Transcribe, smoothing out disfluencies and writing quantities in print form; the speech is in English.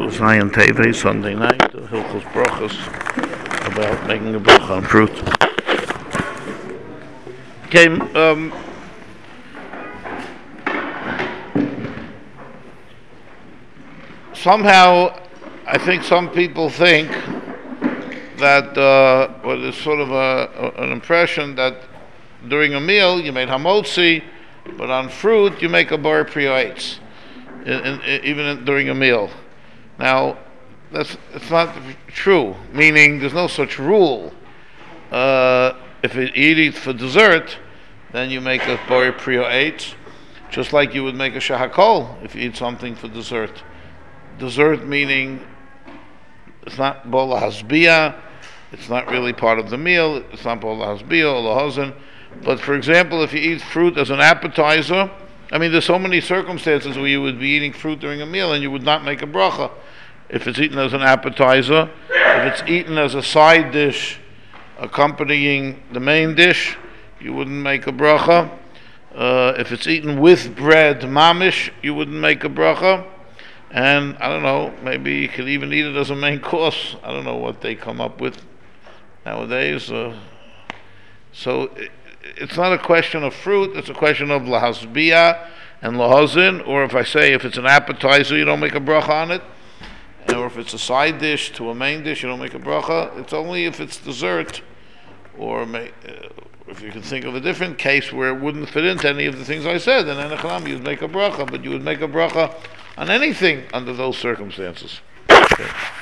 Zion Teve, Sunday night, Hilchos Brachos, about making a bracha on fruit. Okay, somehow, I think some people think that, well, there's sort of an impression that during a meal you made hamotzi, but on fruit you make a bar priyates, even during a meal. Now, it's not true, meaning there's no such rule. If you eat it for dessert, then you make a bar priyates, just like you would make a shahakol if you eat something for dessert. Dessert meaning it's not bola hasbia, it's not really part of the meal, it's not bola hasbia or lahazen. But for example, if you eat fruit as an appetizer, I mean, there's so many circumstances where you would be eating fruit during a meal and you would not make a bracha. If it's eaten as an appetizer, if it's eaten as a side dish accompanying the main dish, you wouldn't make a bracha. If it's eaten with bread, mamish, you wouldn't make a bracha. And I don't know, maybe you could even eat it as a main course. I don't know what they come up with nowadays. So it's not a question of fruit, it's a question of lahasbia and lahazin, or if I say if it's an appetizer, you don't make a bracha on it, or if it's a side dish to a main dish, you don't make a bracha. It's only if it's dessert, or if you can think of a different case where it wouldn't fit into any of the things I said, then enechlam you'd make a bracha, but you would make a bracha on anything under those circumstances. Okay.